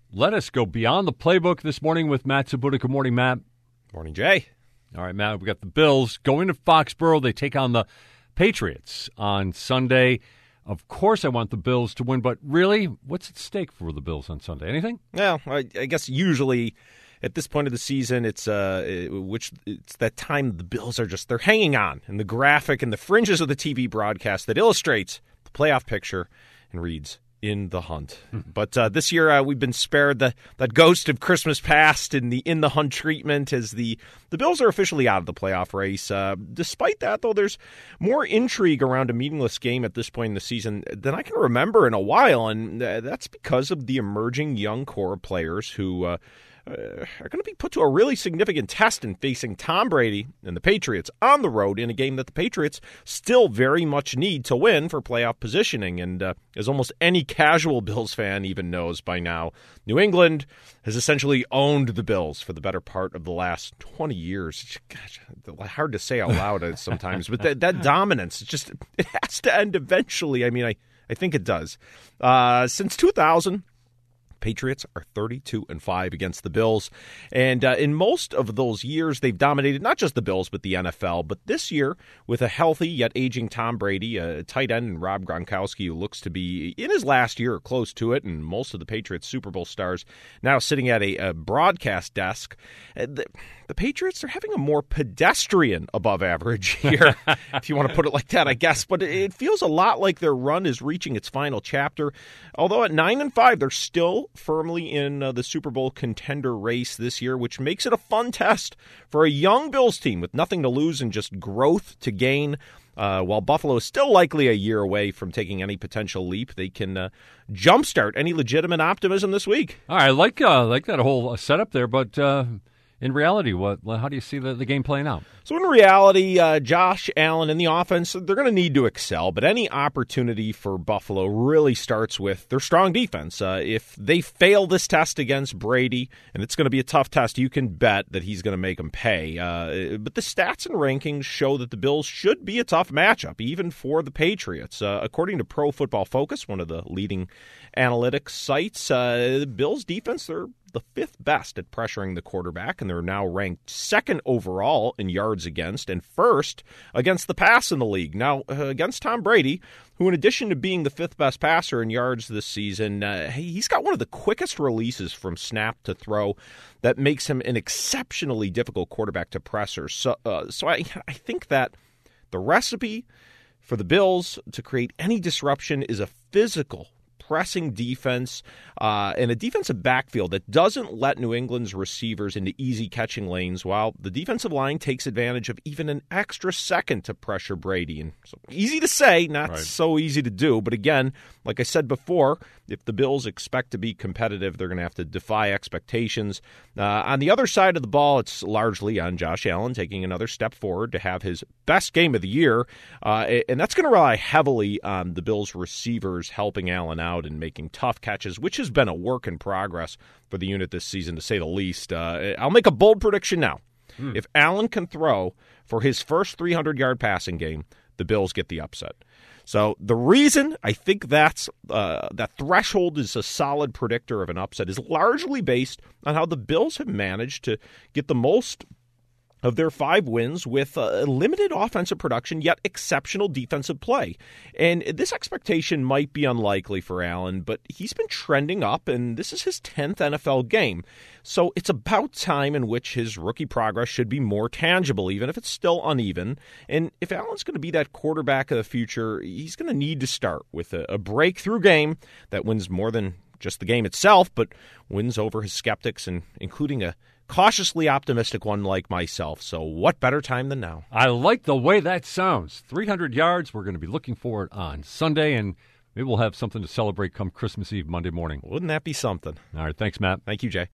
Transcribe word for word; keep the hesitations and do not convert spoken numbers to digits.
let us go beyond the playbook this morning with Matt Sabuda. Good morning, Matt. Morning, Jay. All right, Matt, we got the Bills going to Foxborough. They take on the Patriots on Sunday. Of course I want the Bills to win, but really, what's at stake for the Bills on Sunday? Anything? Well, I, I guess usually at this point of the season, it's uh, which it's that time the Bills are just, they're hanging on, and the graphic and the fringes of the T V broadcast that illustrates the playoff picture and reads, in the hunt. But uh, this year uh, we've been spared the that ghost of Christmas past and the in the hunt treatment as the, the Bills are officially out of the playoff race. Uh, despite that, though, there's more intrigue around a meaningless game at this point in the season than I can remember in a while, and uh, that's because of the emerging young core of players who uh, Uh, are going to be put to a really significant test in facing Tom Brady and the Patriots on the road in a game that the Patriots still very much need to win for playoff positioning. And uh, as almost any casual Bills fan even knows by now, New England has essentially owned the Bills for the better part of the last twenty years. Gosh, hard to say out loud sometimes, but that, that dominance, it just it has to end eventually. I mean, I, I think it does. Uh, since two thousand, Patriots are thirty-two and five against the Bills, and uh, in most of those years, they've dominated not just the Bills, but the N F L. But this year, with a healthy yet aging Tom Brady, a tight end, and Rob Gronkowski, who looks to be in his last year or close to it, and most of the Patriots Super Bowl stars now sitting at a, a broadcast desk, uh, the, the Patriots are having a more pedestrian above average year, if you want to put it like that, I guess. But it feels a lot like their run is reaching its final chapter. Although at nine and five, they're still firmly in uh, the Super Bowl contender race this year, which makes it a fun test for a young Bills team with nothing to lose and just growth to gain. Uh, while Buffalo is still likely a year away from taking any potential leap, they can uh, jumpstart any legitimate optimism this week. All right, I like, uh, like that whole setup there, but uh, in reality, what? how do you see the, the game playing out? So in reality, uh, Josh Allen and the offense, they're going to need to excel, but any opportunity for Buffalo really starts with their strong defense. Uh, if they fail this test against Brady, and it's going to be a tough test, you can bet that he's going to make them pay. Uh, but the stats and rankings show that the Bills should be a tough matchup, even for the Patriots. Uh, according to Pro Football Focus, one of the leading analytics sites, uh, the Bills' defense, they're the fifth best at pressuring the quarterback, and they're now ranked second overall in yards against and first against the pass in the league. Now, uh, against Tom Brady, who in addition to being the fifth best passer in yards this season, uh, he's got one of the quickest releases from snap to throw that makes him an exceptionally difficult quarterback to pressure. So, uh, so I, I think that the recipe for the Bills to create any disruption is a physical pressing defense uh, and a defensive backfield that doesn't let New England's receivers into easy catching lanes, while the defensive line takes advantage of even an extra second to pressure Brady. And so easy to say, not right. so easy to do. But again, like I said before, if the Bills expect to be competitive, they're going to have to defy expectations. Uh, on the other side of the ball, it's largely on Josh Allen taking another step forward to have his best game of the year. Uh, and that's going to rely heavily on the Bills' receivers helping Allen out and making tough catches, which has been a work in progress for the unit this season, to say the least. Uh, I'll make a bold prediction now. Hmm. If Allen can throw for his first three hundred yard passing game, the Bills get the upset. So the reason I think that's uh, that threshold is a solid predictor of an upset is largely based on how the Bills have managed to get the most of their five wins with uh, limited offensive production, yet exceptional defensive play. And this expectation might be unlikely for Allen, but he's been trending up, and this is his tenth N F L game. So it's about time in which his rookie progress should be more tangible, even if it's still uneven. And if Allen's going to be that quarterback of the future, he's going to need to start with a, a breakthrough game that wins more than just the game itself, but wins over his skeptics, and including a cautiously optimistic one like myself. So what better time than now? I like the way that sounds. three hundred yards. We're going to be looking for it on Sunday, and maybe we'll have something to celebrate come Christmas Eve, Monday morning. Wouldn't that be something? All right. Thanks, Matt. Thank you, Jay.